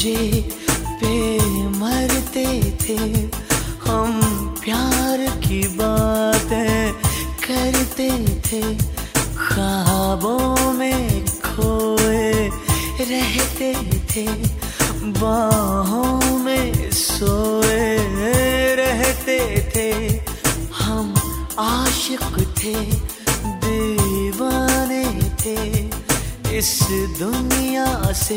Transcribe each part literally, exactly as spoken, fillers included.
तुझे पे मरते थे हम, प्यार की बातें करते थे, ख्वाबों में खोए रहते थे, बाहों में सोए रहते थे। हम आशिक थे, दीवाने थे, इस दुनिया से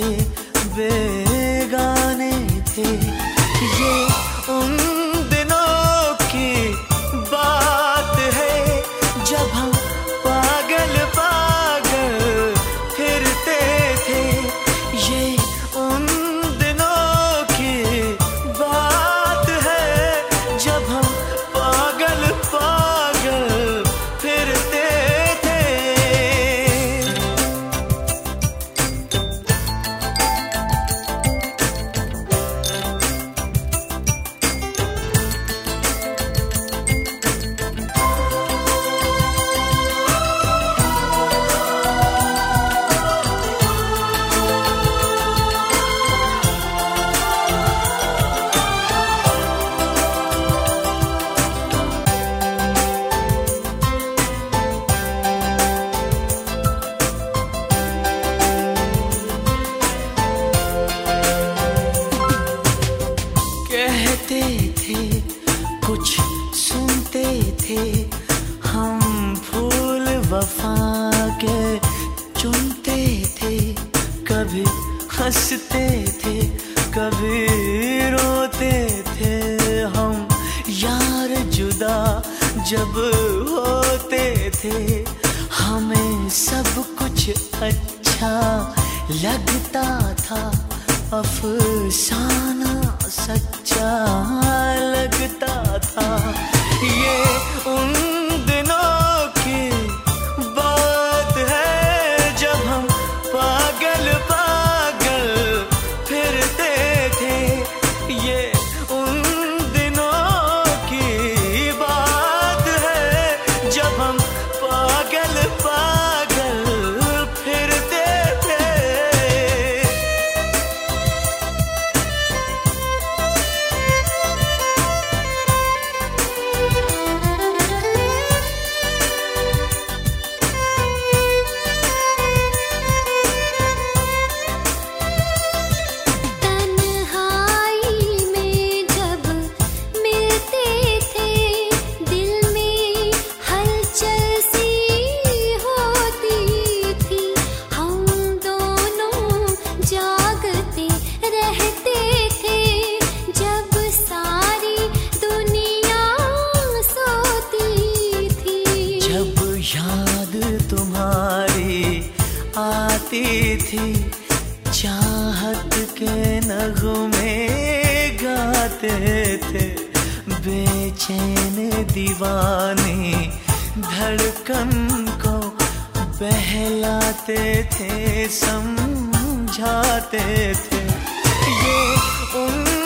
बेगाने थे। ये उन दिनों की बात है जब हम पागल पागल फिरते थे। ये उन दिनों की बात है जब हम पागल पागल फिरते थे। कहते थे कुछ सुनते थे हम, फूल वफा के चुनते थे, कभी हंसते थे कभी रोते थे हम। यार जुदा जब होते थे हमें सब कुछ अच्छा लगता था, अफसाना सच्चा लगता था। ये उन दिनों की बात है जब हम पागल पागल फिरते थे। ये उन दिनों की बात है जब हम पागल पागल फिरते थे। याद तुम्हारी आती थी, चाहत के नगमे गाते थे, बेचैन दीवानी धड़कन को बहलाते थे, समझाते थे। ये उन